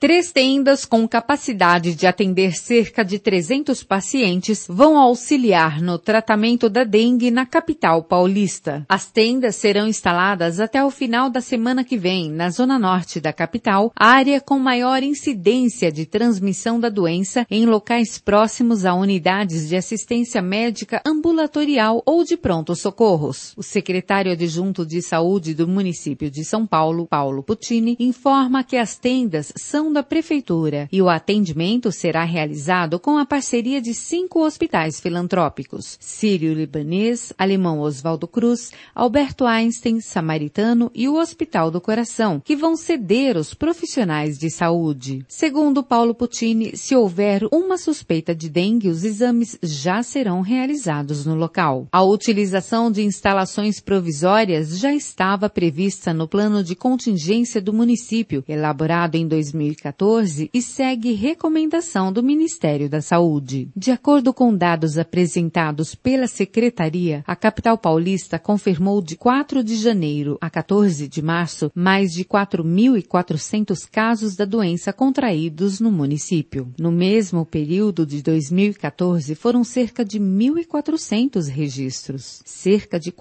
3 tendas com capacidade de atender cerca de 300 pacientes vão auxiliar no tratamento da dengue na capital paulista. As tendas serão instaladas até o final da semana que vem, na zona norte da capital, área com maior incidência de transmissão da doença em locais próximos a unidades de assistência médica ambulatorial ou de pronto-socorros. O secretário adjunto de saúde do município de São Paulo, Paulo Puccini, informa que as tendas são da prefeitura e o atendimento será realizado com a parceria de 5 hospitais filantrópicos: Sírio-Libanês, Alemão Oswaldo Cruz, Alberto Einstein, Samaritano e o Hospital do Coração, que vão ceder os profissionais de saúde. Segundo Paulo Puccini, se houver uma suspeita de dengue, os exames já serão realizados no local. A utilização de instalações provisórias já estava prevista no plano de contingência do município, elaborado em 2014, e segue recomendação do Ministério da Saúde. De acordo com dados apresentados pela Secretaria, a capital paulista confirmou de 4 de janeiro a 14 de março mais de 4.400 casos da doença contraídos no município. No mesmo período de 2014, foram cerca de 1.400 registros. Cerca de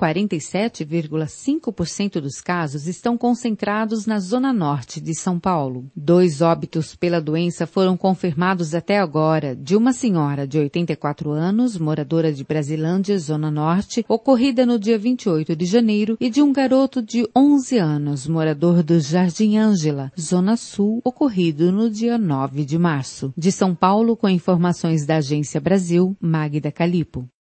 47,5% dos casos estão concentrados na zona norte de São Paulo. 2 óbitos pela doença foram confirmados até agora, de uma senhora de 84 anos, moradora de Brasilândia, zona norte, ocorrida no dia 28 de janeiro, e de um garoto de 11 anos, morador do Jardim Ângela, zona sul, ocorrido no dia 9 de março. De São Paulo, com informações da Agência Brasil, Magda Calipo.